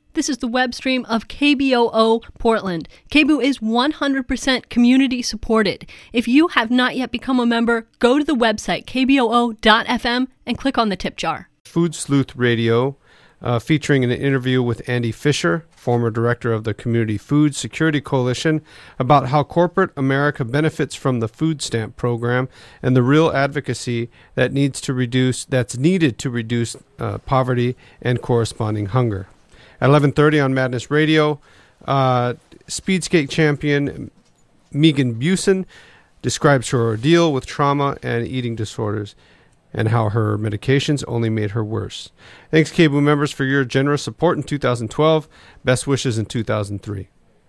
This is the web stream of KBOO Portland. KBOO is 100% community supported. If you have not yet become a member, go to the website kboo.fm and click on the tip jar. Food Sleuth Radio, featuring an interview with Andy Fisher, former director of the Community Food Security Coalition, about how corporate America benefits from the food stamp program and the real advocacy that's needed to reduce poverty and corresponding hunger. At 11:30 on Madness Radio, speed skate champion Megan Busen describes her ordeal with trauma and eating disorders and how her medications only made her worse. Thanks, KBOO members, for your generous support in 2012. Best wishes in 2003.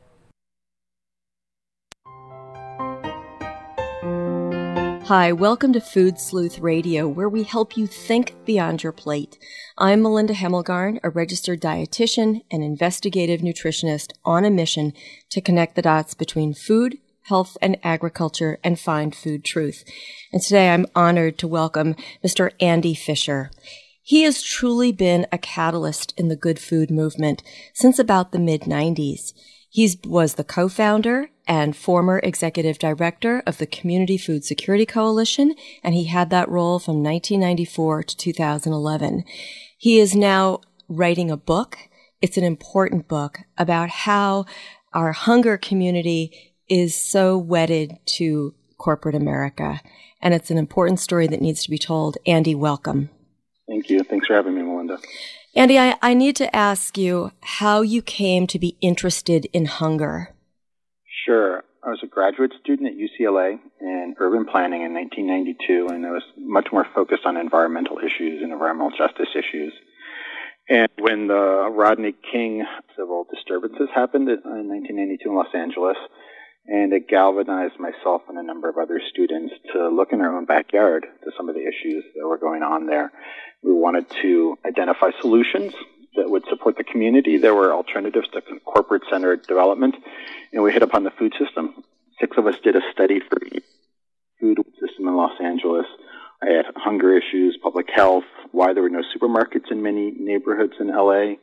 Hi, welcome to Food Sleuth Radio, where we help you think beyond your plate. I'm Melinda Hemmelgarn, a registered dietitian and investigative nutritionist on a mission to connect the dots between food, health, and agriculture and find food truth. And today I'm honored to welcome Mr. Andy Fisher. He has truly been a catalyst in the good food movement since about the mid-90s. He was the co-founder and former executive director of the Community Food Security Coalition, and he had that role from 1994 to 2011. He is now writing a book. It's an important book about how our hunger community is so wedded to corporate America, and it's an important story that needs to be told. Andy, welcome. Thank you. Thanks for having me, Melinda. Andy, I need to ask you how you came to be interested in hunger. Sure. I was a graduate student at UCLA in urban planning in 1992, and I was much more focused on environmental issues and environmental justice issues. And when the Rodney King civil disturbances happened in 1992 in Los Angeles, and it galvanized myself and a number of other students to look in our own backyard to some of the issues that were going on there. We wanted to identify solutions that would support the community. There were alternatives to corporate-centered development, and we hit upon the food system. 6 of us did a study for the food system in Los Angeles. I had hunger issues, public health, why there were no supermarkets in many neighborhoods in LA,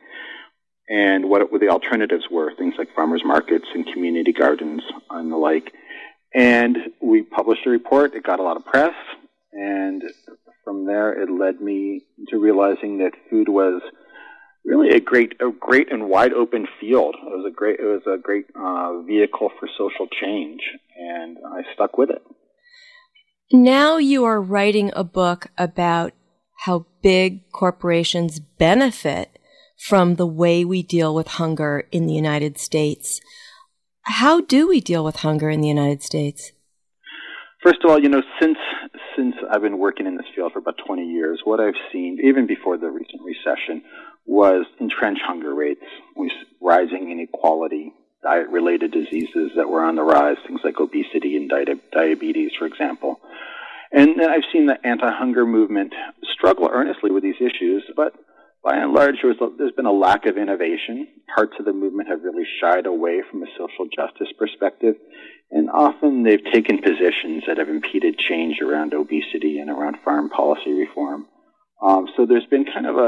and what the alternatives were, things like farmers markets and community gardens and the like. And we published a report. It got a lot of press, and from there it led me to realizing that food was really a great and wide open field. It was a great vehicle for social change, and I stuck with it. Now you are writing a book about how big corporations benefit from the way we deal with hunger in the United States. How do we deal with hunger in the United States? First of all, since I've been working in this field for about 20 years, what I've seen, even before the recent recession, was entrenched hunger rates, rising inequality, diet-related diseases that were on the rise, things like obesity and diabetes, for example. And then I've seen the anti-hunger movement struggle earnestly with these issues, but by and large, there's been a lack of innovation. Parts of the movement have really shied away from a social justice perspective, and often they've taken positions that have impeded change around obesity and around farm policy reform. So there's been kind of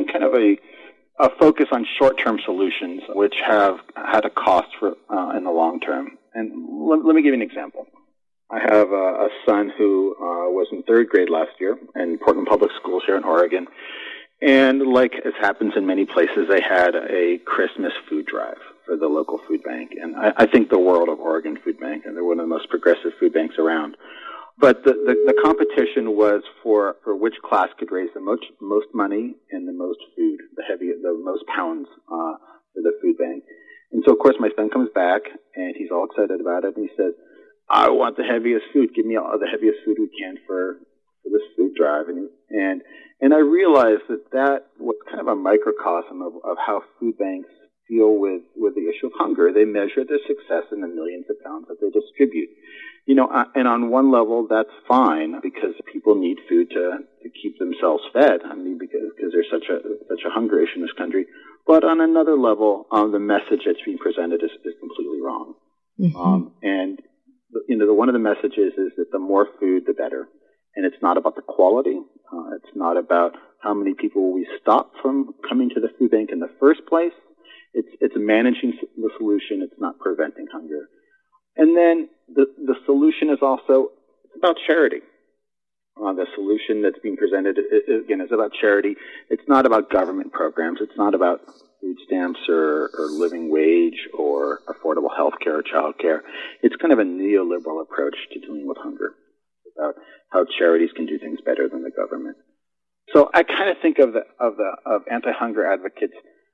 a focus on short-term solutions, which have had a cost for in the long term. And let me give you an example. I have a son who was in 3rd grade last year in Portland Public Schools here in Oregon. And like it happens in many places, they had a Christmas food drive for the local food bank. And I think the world of Oregon Food Bank, and they're one of the most progressive food banks around. But the competition was for which class could raise the most money and the most food, the most pounds for the food bank. And so, of course, my son comes back, and he's all excited about it. And he says, I want the heaviest food. Give me all the heaviest food we can for this food drive. And I realized that was kind of a microcosm of how food banks deal with the issue of hunger. They measure their success in the millions of pounds that they distribute. And on one level, that's fine because people need food to keep themselves fed. I mean, because there's such a hunger issue in this country. But on another level, the message that's being presented is completely wrong. Mm-hmm. And one of the messages is that the more food, the better. And it's not about the quality. It's not about how many people we stop from coming to the food bank in the first place. It's managing the solution. It's not preventing hunger. And then the solution is also about charity. The solution that's being presented, again, is about charity. It's not about government programs. It's not about food stamps or living wage or affordable health care or child care. It's kind of a neoliberal approach to dealing with hunger, about how charities can do things better than the government. So I kind of think of anti-hunger advocates,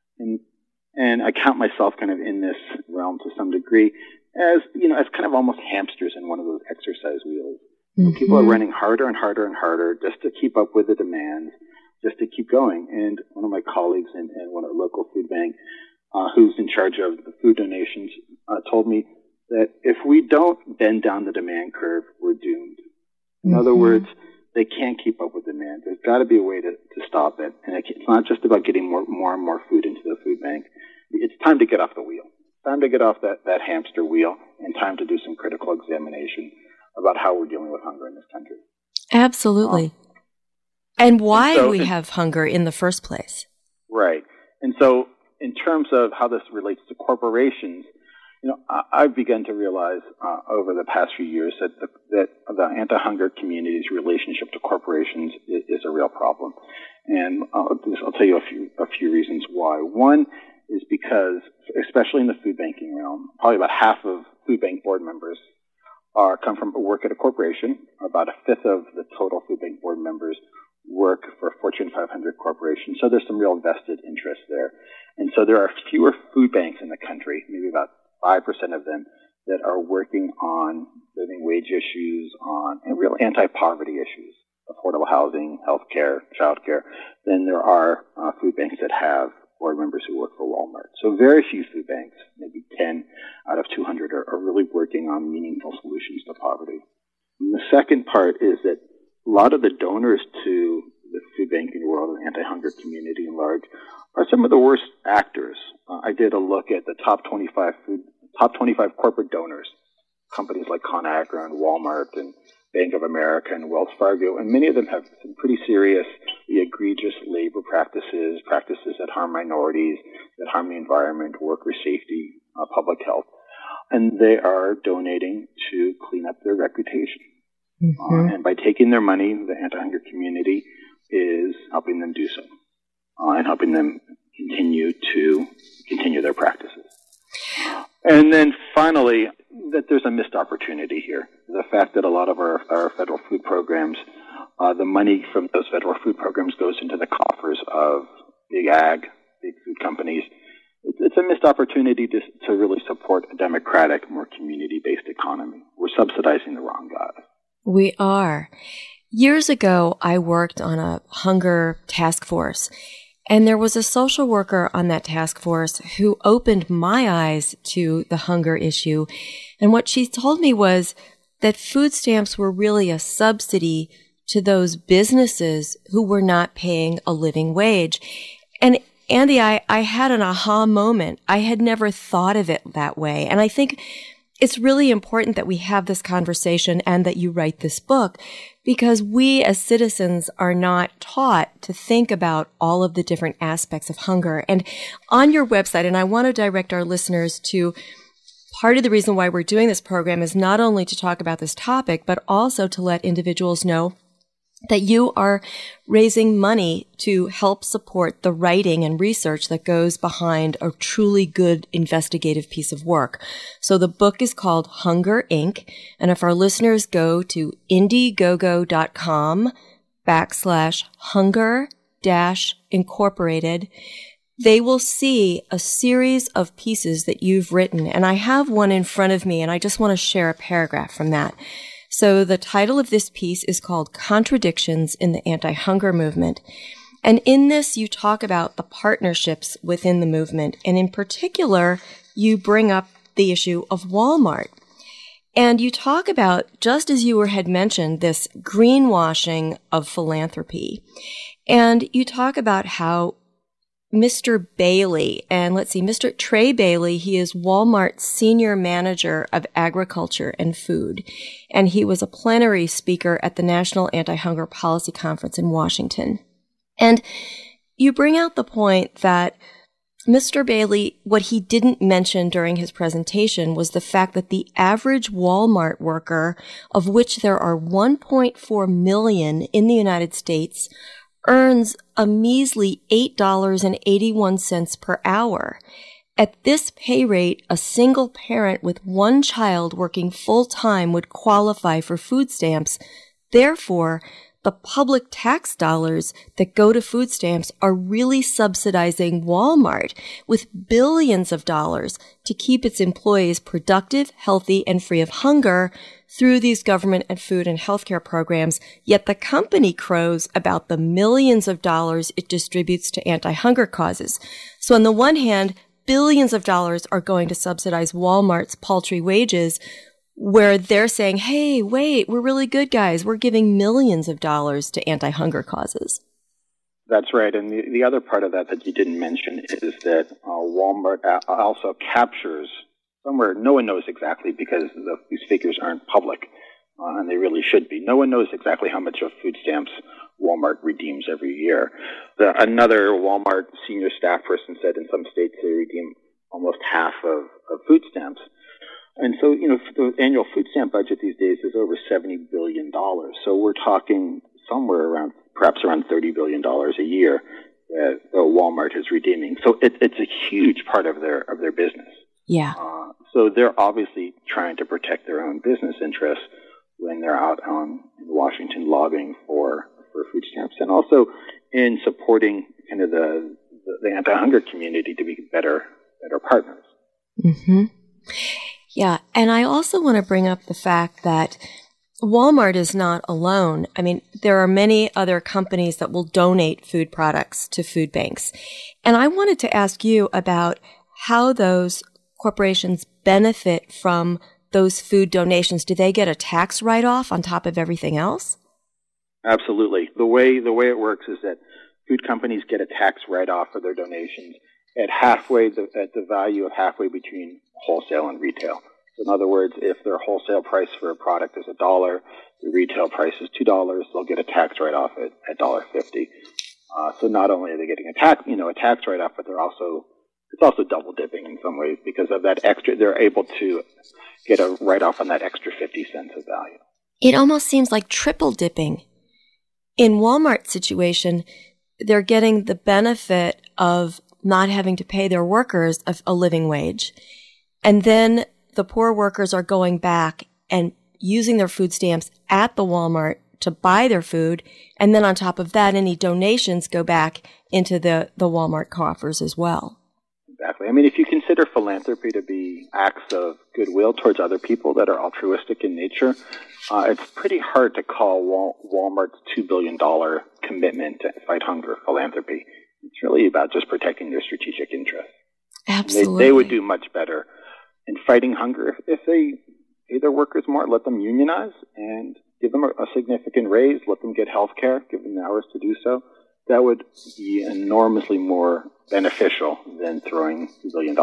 and I count myself kind of in this realm to some degree, as kind of almost hamsters in one of those exercise wheels. Mm-hmm. People are running harder and harder and harder just to keep up with the demands, just to keep going. And one of my colleagues in one of the local food bank, who's in charge of the food donations, told me that if we don't bend down the demand curve, we're doomed. In other words, they can't keep up with demand. There's got to be a way to stop it. And it's not just about getting more and more food into the food bank. It's time to get off the wheel. Time to get off that hamster wheel, and time to do some critical examination about how we're dealing with hunger in this country. Absolutely. And why we have hunger in the first place. Right. And so in terms of how this relates to corporations, I've begun to realize over the past few years that the anti-hunger community's relationship to corporations is a real problem. And I'll tell you a few reasons why. One is because, especially in the food banking realm, probably about half of food bank board members come from work at a corporation. About a fifth of the total food bank board members work for Fortune 500 corporations. So there's some real vested interest there. And so there are fewer food banks in the country, maybe about 5% of them, that are working on living wage issues, and real anti-poverty issues, affordable housing, health care, child care, than there are food banks that have board members who work for Walmart. So very few food banks, maybe 10 out of 200, are really working on meaningful solutions to poverty. And the second part is that a lot of the donors to the food banking world and anti-hunger community in large are some of the worst actors. I did a look at the top 25 corporate donors, companies like ConAgra and Walmart and Bank of America and Wells Fargo, and many of them have some pretty serious, egregious labor practices that harm minorities, that harm the environment, worker safety, public health, and they are donating to clean up their reputation. Mm-hmm. And by taking their money, the anti-hunger community is helping them do so, and helping them continue their practices. And then finally, that there's a missed opportunity here. The fact that a lot of our federal food programs, the money from those federal food programs goes into the coffers of big ag, big food companies. It's a missed opportunity to really support a democratic, more community-based economy. We're subsidizing the wrong guys. We are. Years ago, I worked on a hunger task force, and there was a social worker on that task force who opened my eyes to the hunger issue. And what she told me was that food stamps were really a subsidy to those businesses who were not paying a living wage. And Andy, I had an aha moment. I had never thought of it that way. And I think it's really important that we have this conversation and that you write this book, because we as citizens are not taught to think about all of the different aspects of hunger. And on your website, and I want to direct our listeners to part of the reason why we're doing this program is not only to talk about this topic, but also to let individuals know that you are raising money to help support the writing and research that goes behind a truly good investigative piece of work. So the book is called Hunger, Inc. And if our listeners go to indiegogo.com/hunger-incorporated, they will see a series of pieces that you've written. And I have one in front of me, and I just want to share a paragraph from that. So the title of this piece is called Contradictions in the Anti-Hunger Movement. And in this, you talk about the partnerships within the movement. And in particular, you bring up the issue of Walmart. And you talk about, just as you had mentioned, this greenwashing of philanthropy. And you talk about how Mr. Bailey, and let's see, Mr. Trey Bailey, he is Walmart's senior manager of agriculture and food. And he was a plenary speaker at the National Anti-Hunger Policy Conference in Washington. And you bring out the point that Mr. Bailey, what he didn't mention during his presentation was the fact that the average Walmart worker, of which there are 1.4 million in the United States, earns a measly $8.81 per hour. At this pay rate, a single parent with one child working full-time would qualify for food stamps. Therefore, the public tax dollars that go to food stamps are really subsidizing Walmart with billions of dollars to keep its employees productive, healthy, and free of hunger through these government and food and healthcare programs. Yet the company crows about the millions of dollars it distributes to anti-hunger causes. So on the one hand, billions of dollars are going to subsidize Walmart's paltry wages, where they're saying, hey, wait, we're really good guys. We're giving millions of dollars to anti-hunger causes. That's right. And the other part of that you didn't mention is that Walmart also captures somewhere, no one knows exactly because these figures aren't public, and they really should be. No one knows exactly how much of food stamps Walmart redeems every year. Another Walmart senior staff person said in some states they redeem almost half of food stamps. And so, the annual food stamp budget these days is over $70 billion. So we're talking somewhere perhaps around $30 billion a year that Walmart is redeeming. So it's a huge part of their business. Yeah. So they're obviously trying to protect their own business interests when they're out in Washington lobbying for food stamps, and also in supporting kind of the anti-hunger community to be better partners. Mm-hmm. Yeah, and I also want to bring up the fact that Walmart is not alone. I mean, there are many other companies that will donate food products to food banks. And I wanted to ask you about how those corporations benefit from those food donations. Do they get a tax write-off on top of everything else? Absolutely. The way it works is that food companies get a tax write-off for their donations at the value of halfway between wholesale and retail. So in other words, if their wholesale price for a product is $1, the retail price is $2, they'll get a tax write-off at $1.50. So not only are they getting a tax write-off, but it's also double dipping in some ways because of that extra. They're able to get a write-off on that extra 50 cents of value. It almost seems like triple dipping. In Walmart's situation, they're getting the benefit of not having to pay their workers a living wage. And then the poor workers are going back and using their food stamps at the Walmart to buy their food. And then on top of that, any donations go back into the Walmart coffers as well. Exactly. I mean, if you consider philanthropy to be acts of goodwill towards other people that are altruistic in nature, it's pretty hard to call Walmart's $2 billion commitment to fight hunger philanthropy. It's really about just protecting their strategic interests. Absolutely. They would do much better in fighting hunger if they pay their workers more, let them unionize, and give them a significant raise, let them get health care, give them the hours to do so. That would be enormously more beneficial than throwing $2 billion,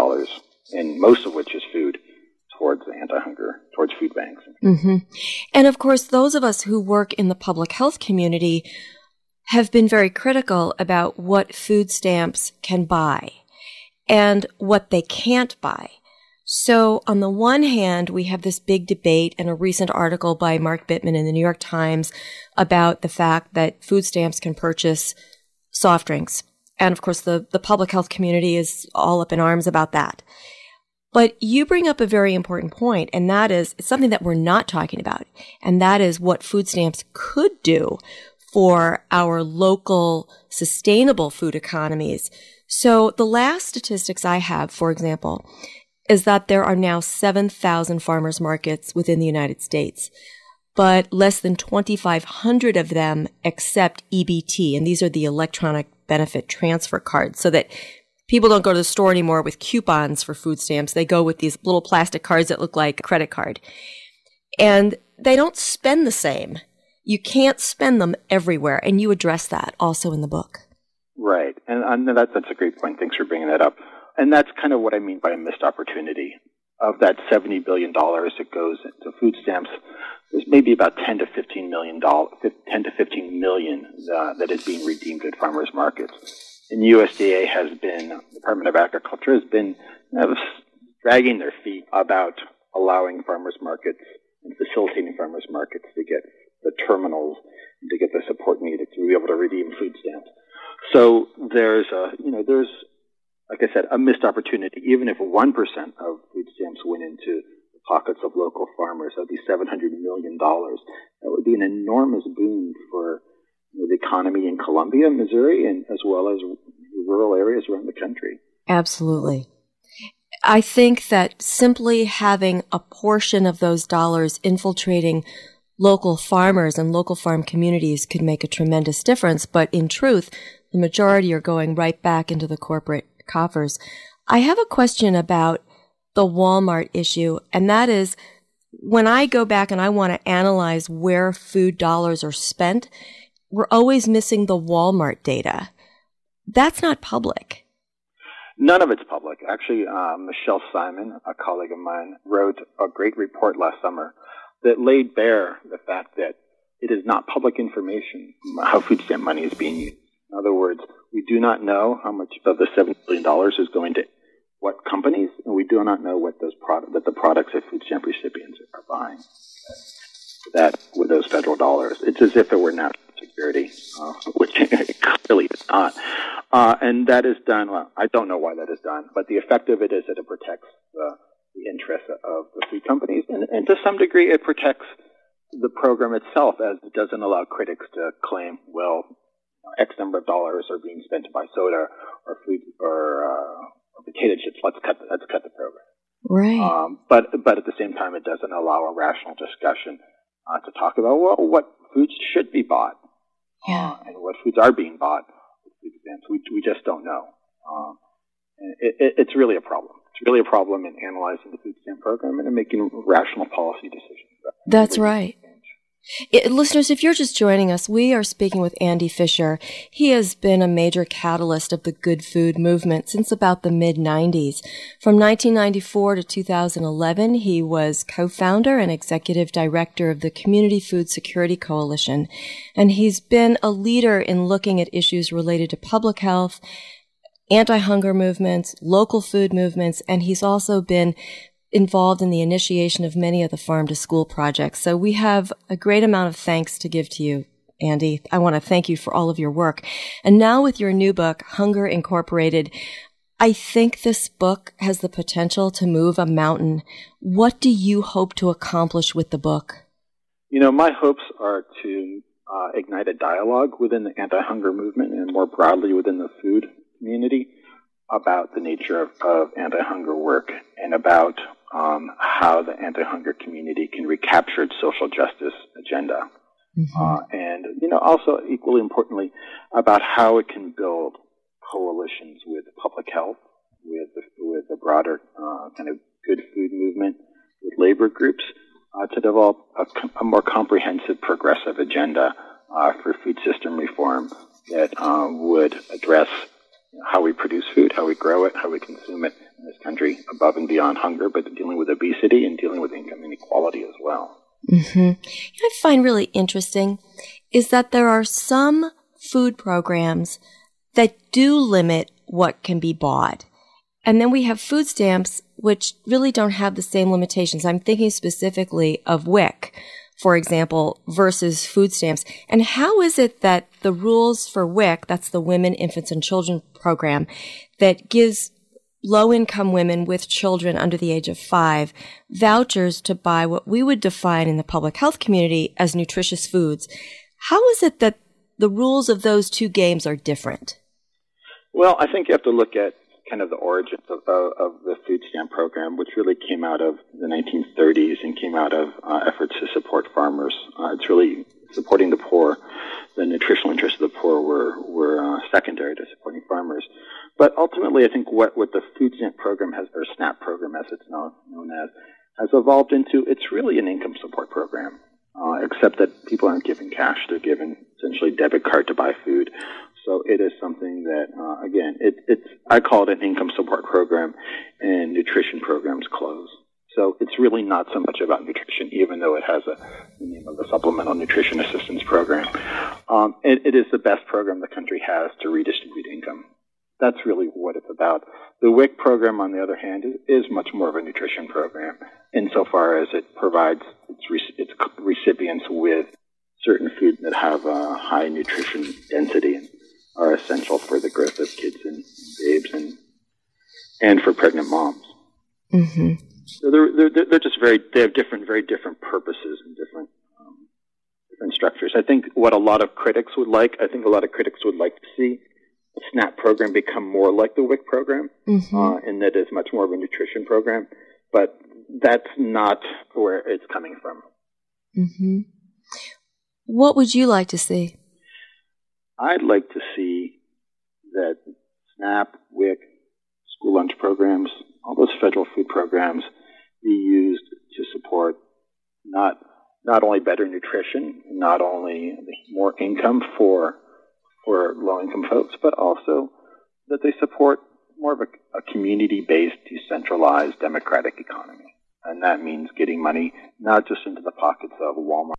and most of which is food, towards towards food banks. Mm-hmm. And of course, those of us who work in the public health community have been very critical about what food stamps can buy and what they can't buy. So on the one hand, we have this big debate and a recent article by Mark Bittman in the New York Times about the fact that food stamps can purchase soft drinks. And of course, the public health community is all up in arms about that. But you bring up a very important point, and that is it's something that we're not talking about, and that is what food stamps could do for our local sustainable food economies. So the last statistics I have, for example, is that there are now 7,000 farmers markets within the United States, but less than 2,500 of them accept EBT, and these are the electronic benefit transfer cards, so that people don't go to the store anymore with coupons for food stamps. They go with these little plastic cards that look like a credit card. And they don't spend the same. You can't spend them everywhere, and you address that also in the book. Right, and that's a great point. Thanks for bringing that up. And that's kind of what I mean by a missed opportunity. Of that $70 billion that goes into food stamps, there's maybe about 10 to 15 million that is being redeemed at farmers markets. And USDA has been, Department of Agriculture has been dragging their feet about allowing farmers markets and facilitating farmers markets to get the terminals and to get the support needed to be able to redeem food stamps. So there's like I said, a missed opportunity. Even if 1% of food stamps went into the pockets of local farmers, that would be $700 million. That would be an enormous boon for the economy in Columbia, Missouri, and as well as rural areas around the country. Absolutely. I think that simply having a portion of those dollars infiltrating local farmers and local farm communities could make a tremendous difference. But in truth, the majority are going right back into the corporate coffers. I have a question about the Walmart issue, and that is when I go back and I want to analyze where food dollars are spent, we're always missing the Walmart data. That's not public. None of it's public. Actually, Michelle Simon, a colleague of mine, wrote a great report last summer that laid bare the fact that it is not public information how food stamp money is being used. In other words, we do not know how much of the $7 billion is going to what companies, and we do not know what those that the products that food stamp recipients are buying that with those federal dollars. It's as if it were national security, which it clearly is not. And that is done. Well, I don't know why that is done, but the effect of it is that it protects the interests of the food companies, and to some degree, it protects the program itself, as it doesn't allow critics to claim, well, X number of dollars are being spent to buy soda or food or potato chips. Let's cut the program. Right. But at the same time, it doesn't allow a rational discussion to talk about what foods should be bought and what foods are being bought with food stamps. We just don't know. It's really a problem. It's really a problem in analyzing the food stamp program and in making rational policy decisions. That's right. Listeners, if you're just joining us, we are speaking with Andy Fisher. He has been a major catalyst of the good food movement since about the mid-90s. From 1994 to 2011, he was co-founder and executive director of the Community Food Security Coalition, and he's been a leader in looking at issues related to public health, anti-hunger movements, local food movements, and he's also been involved in the initiation of many of the farm-to-school projects. So we have a great amount of thanks to give to you, Andy. I want to thank you for all of your work. And now with your new book, Hunger Incorporated, I think this book has the potential to move a mountain. What do you hope to accomplish with the book? My hopes are to ignite a dialogue within the anti-hunger movement and more broadly within the food community about the nature of anti-hunger work and about how the anti-hunger community can recapture its social justice agenda. Mm-hmm. And also equally importantly, about how it can build coalitions with public health, with a broader kind of good food movement, with labor groups, to develop a more comprehensive progressive agenda for food system reform that would address how we produce food, how we grow it, how we consume it in this country above and beyond hunger, but dealing with obesity and dealing with income inequality as well. Mm-hmm. What I find really interesting is that there are some food programs that do limit what can be bought. And then we have food stamps, which really don't have the same limitations. I'm thinking specifically of WIC, for example, versus food stamps. And how is it that the rules for WIC, that's the Women, Infants, and Children program, that gives low-income women with children under the age of 5 vouchers to buy what we would define in the public health community as nutritious foods, how is it that the rules of those two games are different? Well, I think you have to look at kind of the origins of the food stamp program, which really came out of the 1930s and came out of efforts to support farmers. It's really supporting the poor. The nutritional interests of the poor were secondary to supporting farmers. But ultimately, I think what the food stamp program has, or SNAP program as it's known as, has evolved into, it's really an income support program, except that people aren't given cash. They're given essentially debit card to buy food. So it is something that, again, I call it an income support program, and nutrition programs close. So it's really not so much about nutrition, even though it has the name of the Supplemental Nutrition Assistance Program. It is the best program the country has to redistribute income. That's really what it's about. The WIC program, on the other hand, is much more of a nutrition program insofar as it provides its recipients with certain foods that have a high nutrition density and are essential for the growth of kids and babes and for pregnant moms. Mm-hmm. So they're just very different purposes and different structures. I think what a lot of critics would like to see the SNAP program become more like the WIC program, in that it's much more of a nutrition program, but that's not where it's coming from. Mm-hmm. What would you like to see? I'd like to see that SNAP, WIC, school lunch programs, all those federal food programs be used to support not only better nutrition, not only more income for low-income folks, but also that they support more of a community-based, decentralized, democratic economy. And that means getting money not just into the pockets of Walmart.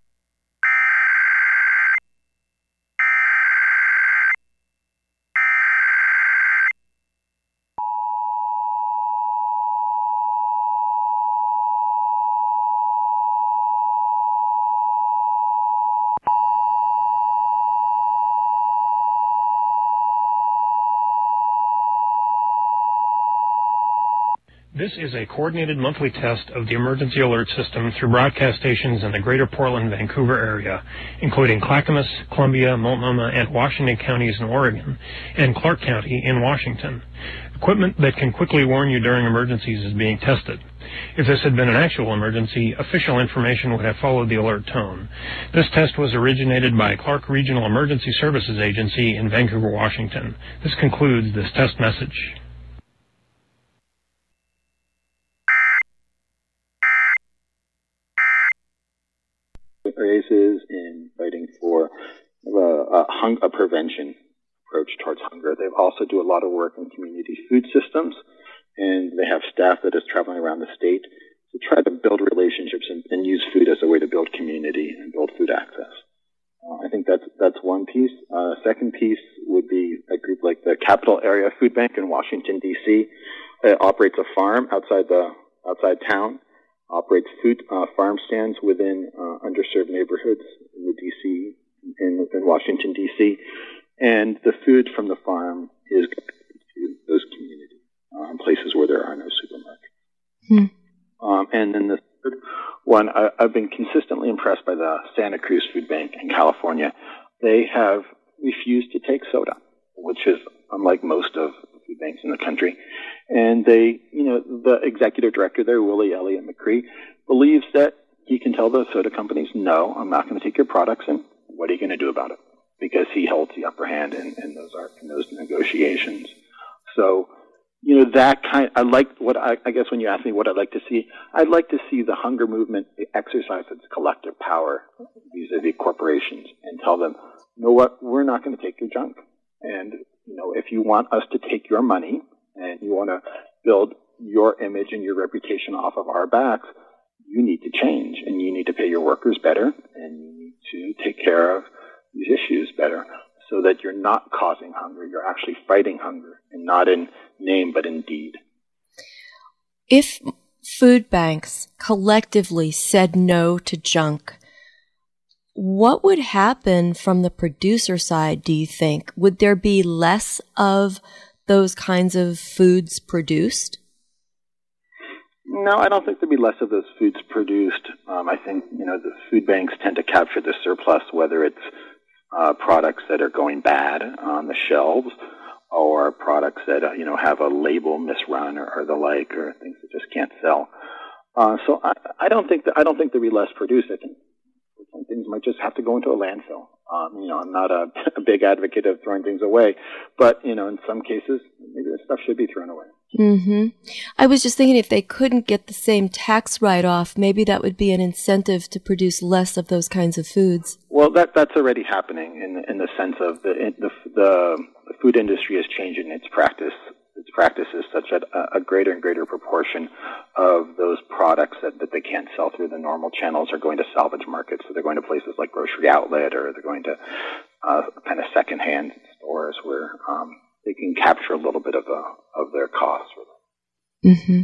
This is a coordinated monthly test of the emergency alert system through broadcast stations in the greater Portland, Vancouver area, including Clackamas, Columbia, Multnomah, and Washington counties in Oregon, and Clark County in Washington. Equipment that can quickly warn you during emergencies is being tested. If this had been an actual emergency, official information would have followed the alert tone. This test was originated by Clark Regional Emergency Services Agency in Vancouver, Washington. This concludes this test message. Raises in fighting for a prevention approach towards hunger. They also do a lot of work in community food systems, and they have staff that is traveling around the state to try to build relationships and use food as a way to build community and build food access. I think that's one piece. Second piece would be a group like the Capital Area Food Bank in Washington, D.C. It operates a farm outside town. Operates food farm stands within underserved neighborhoods in the D.C. in Washington D.C. And the food from the farm is going to those communities, places where there are no supermarkets. And then the third one, I've been consistently impressed by the Santa Cruz Food Bank in California. They have refused to take soda, which is unlike most of the food banks in the country. And they, the executive director there, Willie Elliott McCree, believes that he can tell the soda companies, no, I'm not going to take your products in. What are you going to do about it? Because he holds the upper hand in those negotiations. So, that kind, I guess when you ask me what I'd like to see, I'd like to see the hunger movement exercise its collective power vis-a-vis corporations and tell them, you know what, we're not going to take your junk. And, if you want us to take your money and you want to build your image and your reputation off of our backs, you need to change, and you need to pay your workers better, and you need to take care of these issues better so that you're not causing hunger. You're actually fighting hunger, and not in name but in deed. If food banks collectively said no to junk, what would happen from the producer side, do you think? Would there be less of those kinds of foods produced? No, I don't think there'd be less of those foods produced. I think, the food banks tend to capture the surplus, whether it's products that are going bad on the shelves or products that, have a label misrun or the like, or things that just can't sell. So I don't think there'd be less produced. I think some things might just have to go into a landfill. I'm not a big advocate of throwing things away, but, in some cases, maybe the stuff should be thrown away. Mm-hmm. I was just thinking if they couldn't get the same tax write-off, maybe that would be an incentive to produce less of those kinds of foods. Well, that's already happening in the sense of the food industry is changing its practices such that a greater and greater proportion of those products that they can't sell through the normal channels are going to salvage markets. So they're going to places like grocery outlet, or they're going to kind of secondhand stores where they can capture a little bit of their costs. Mm-hmm.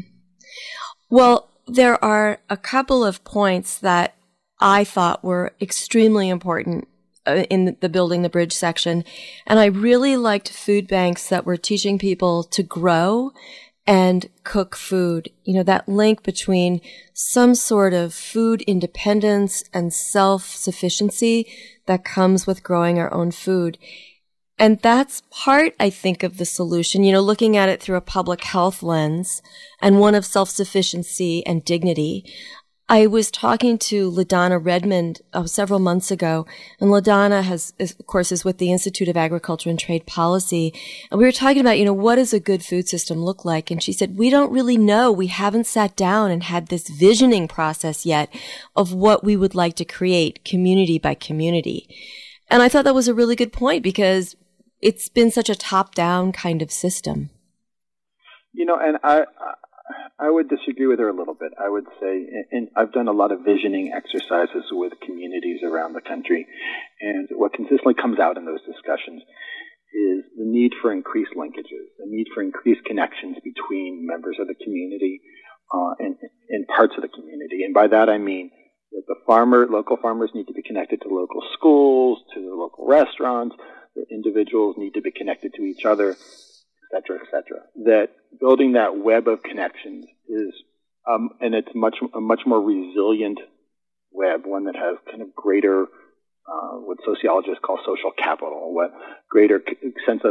Well, there are a couple of points that I thought were extremely important in the Building the Bridge section. And I really liked food banks that were teaching people to grow and cook food. You know, that link between some sort of food independence and self-sufficiency that comes with growing our own food. And that's part, I think, of the solution, you know, looking at it through a public health lens and one of self-sufficiency and dignity. I was talking to LaDonna Redmond several months ago, and LaDonna of course, is with the Institute of Agriculture and Trade Policy. And we were talking about, you know, what does a good food system look like? And she said, we don't really know. We haven't sat down and had this visioning process yet of what we would like to create community by community. And I thought that was a really good point because it's been such a top-down kind of system. You know, and I would disagree with her a little bit. I would say, and I've done a lot of visioning exercises with communities around the country, and what consistently comes out in those discussions is the need for increased linkages, the need for increased connections between members of the community and parts of the community. And by that I mean that local farmers need to be connected to local schools, to the local restaurants, the individuals need to be connected to each other, et cetera, that building that web of connections is, and it's a much more resilient web, one that has kind of greater, what sociologists call social capital, what greater sense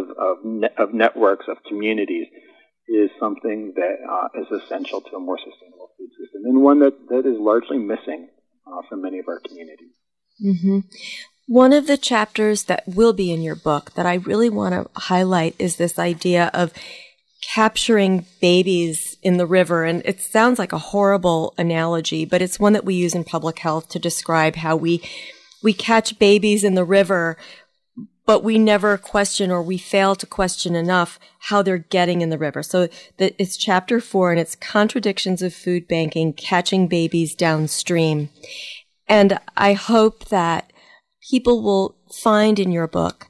of networks, of communities, is something that is essential to a more sustainable food system, and one that is largely missing from many of our communities. Mm-hmm. One of the chapters that will be in your book that I really want to highlight is this idea of capturing babies in the river. And it sounds like a horrible analogy, but it's one that we use in public health to describe how we catch babies in the river, but we never question, or we fail to question enough, how they're getting in the river. So it's chapter 4, and it's Contradictions of Food Banking, Catching Babies Downstream. And I hope that people will find in your book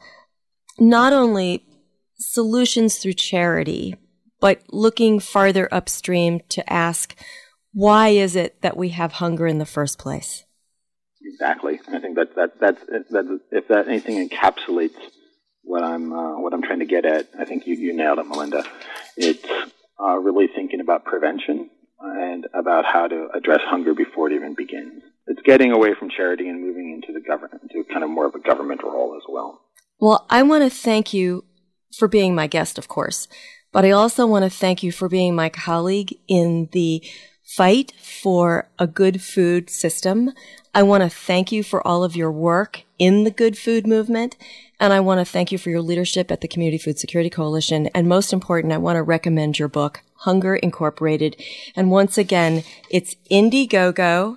not only solutions through charity, but looking farther upstream to ask, why is it that we have hunger in the first place? Exactly. I think that's if that anything encapsulates what I'm trying to get at, I think you nailed it, Melinda. It's really thinking about prevention and about how to address hunger before it even begins. It's getting away from charity and moving into the government, into kind of more of a government role as well. Well, I want to thank you for being my guest, of course, but I also want to thank you for being my colleague in the fight for a good food system. I want to thank you for all of your work in the good food movement, and I want to thank you for your leadership at the Community Food Security Coalition. And most important, I want to recommend your book, Hunger Incorporated. And once again, it's Indiegogo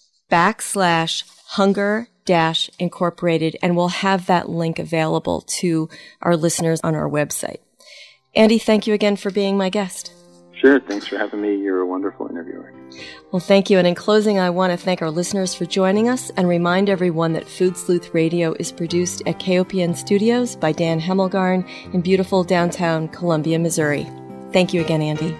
/Hunger-Incorporated, and we'll have that link available to our listeners on our website. Andy, thank you again for being my guest. Sure. Thanks for having me. You're a wonderful interviewer. Well, thank you. And in closing, I want to thank our listeners for joining us and remind everyone that Food Sleuth Radio is produced at KOPN Studios by Dan Hemmelgarn in beautiful downtown Columbia, Missouri. Thank you again, Andy.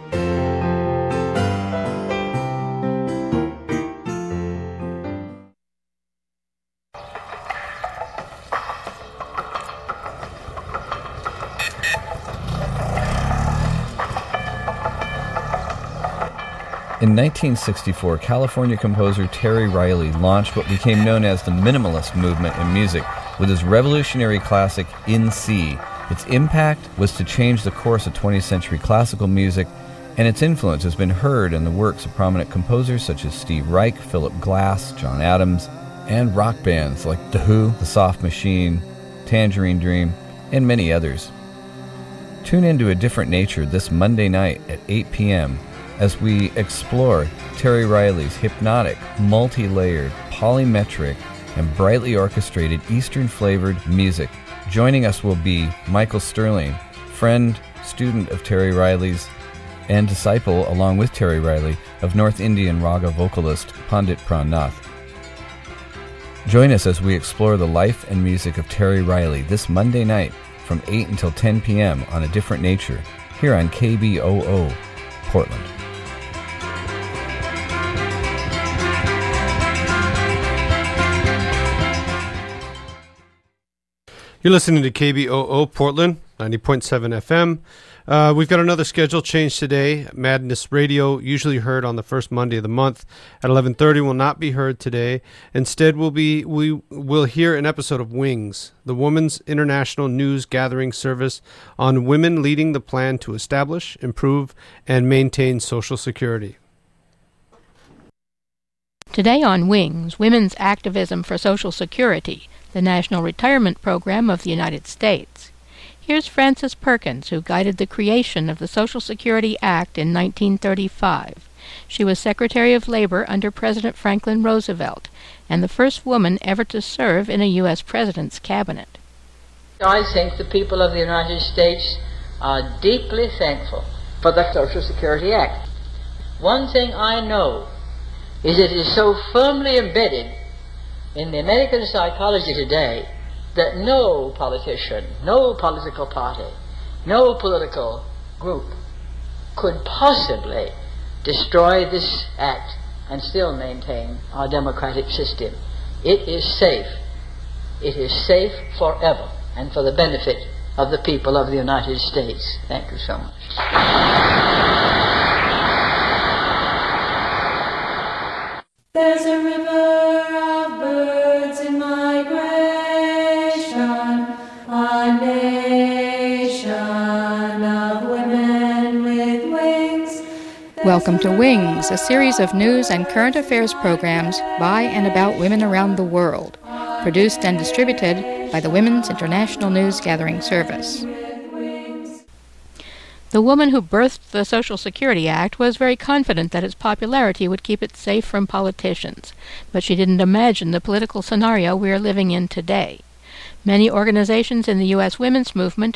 In 1964, California composer Terry Riley launched what became known as the minimalist movement in music with his revolutionary classic In C. Its impact was to change the course of 20th century classical music, and its influence has been heard in the works of prominent composers such as Steve Reich, Philip Glass, John Adams, and rock bands like The Who, The Soft Machine, Tangerine Dream, and many others. Tune into A Different Nature this Monday night at 8 p.m. as we explore Terry Riley's hypnotic, multi-layered, polymetric, and brightly orchestrated Eastern-flavored music. Joining us will be Michael Sterling, friend, student of Terry Riley's, and disciple, along with Terry Riley, of North Indian raga vocalist Pandit Pran Nath. Join us as we explore the life and music of Terry Riley this Monday night from 8 until 10 p.m. on A Different Nature, here on KBOO, Portland. You're listening to KBOO Portland, 90.7 FM. We've got another schedule change today. Madness Radio, usually heard on the first Monday of the month at 11:30, will not be heard today. Instead, we will hear an episode of Wings, the Women's International News Gathering Service on women leading the plan to establish, improve, and maintain Social Security. Today on Wings, Women's Activism for Social Security, the National Retirement Program of the United States. Here's Frances Perkins, who guided the creation of the Social Security Act in 1935. She was Secretary of Labor under President Franklin Roosevelt, and the first woman ever to serve in a U.S. President's cabinet. I think the people of the United States are deeply thankful for the Social Security Act. One thing I know is it is so firmly embedded in the American psychology today that no politician, no political party, no political group could possibly destroy this act and still maintain our democratic system. It is safe. It is safe forever and for the benefit of the people of the United States. Thank you so much. There's a river of birds in migration, a nation of women with wings. Welcome to Wings, a series of news and current affairs programs by and about women around the world, produced and distributed by the Women's International News Gathering Service. The woman who birthed the Social Security Act was very confident that its popularity would keep it safe from politicians, but she didn't imagine the political scenario we are living in today. Many organizations in the U.S. women's movement